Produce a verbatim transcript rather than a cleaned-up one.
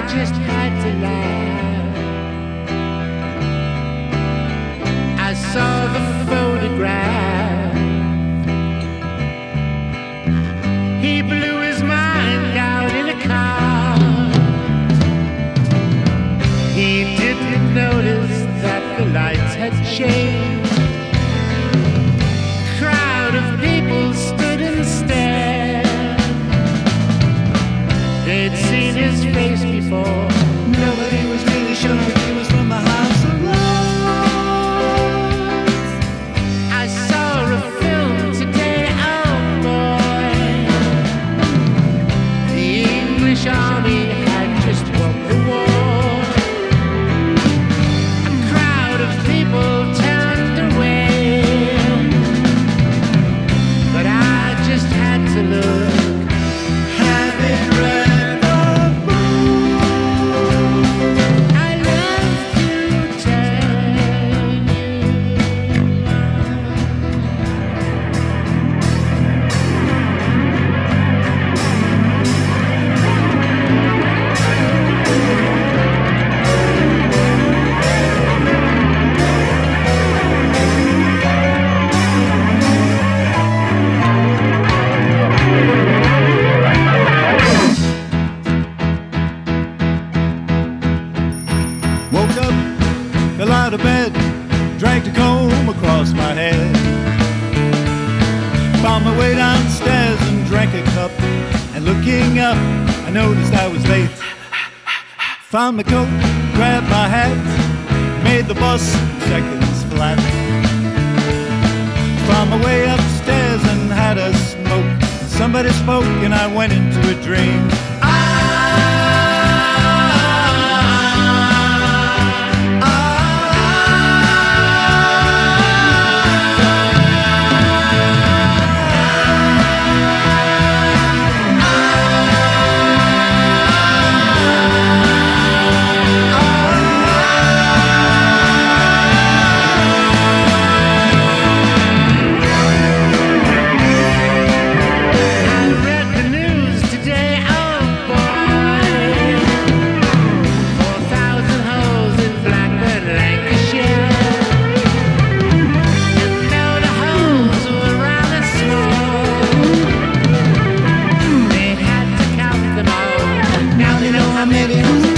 just had to laugh. I saw the photograph. He blew his mind out in a car. He didn't notice that the lights had changed. Crowd of people stood and stared. They'd seen his face before. Nobody was really sure if he was from the House of Lords. I saw a film today, oh boy. The English army had just won the war. A crowd of people turned away, but I just had to look. Having read fell out of bed, dragged a comb across my head. Found my way downstairs and drank a cup. And looking up, I noticed I was late. Found my coat, grabbed my hat, made the bus seconds flat. Found my way upstairs and had a smoke. Somebody spoke and I went into a dream. How many